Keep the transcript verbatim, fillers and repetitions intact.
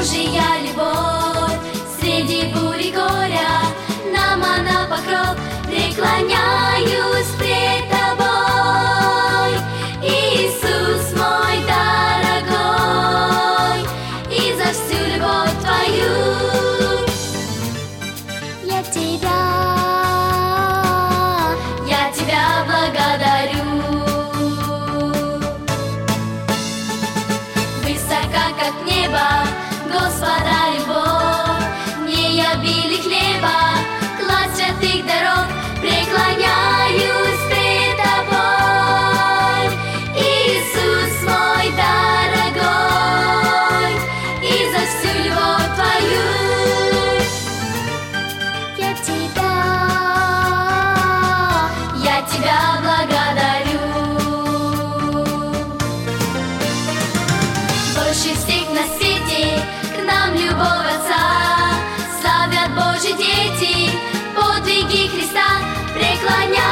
Божья любовь среди бури горя, нам она покров. Преклоняюсь пред Тобой, Иисус мой дорогой, и за всю любовь Твою я Тебя, я Тебя благодарю. Высока, как небо, Господа любовь, не обилие хлеба, клад святых дорог. Преклоняюсь пред Тобой, Иисус мой дорогой, и за всю любовь Твою я Тебя, я Тебя благодарю. Больше всех на свете к нам любовь Отца славят Божьи дети, подвиги Христа. Преклоняюсь